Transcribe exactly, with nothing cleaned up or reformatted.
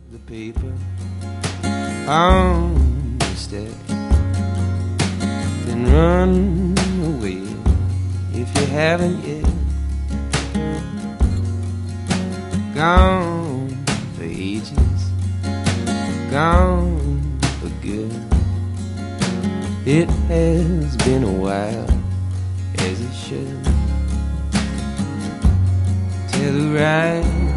the paper on the step, then run away if you haven't yet. Gone for ages, gone for good. It has been a while, as it should. Till the right